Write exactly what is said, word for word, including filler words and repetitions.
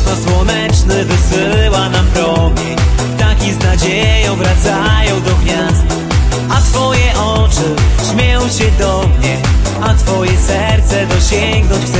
jasno-słoneczny wysyła nam promień. Ptaki z nadzieją wracają do gniazd, a twoje oczy śmieją się do mnie, a twoje serce dosięgnąć chce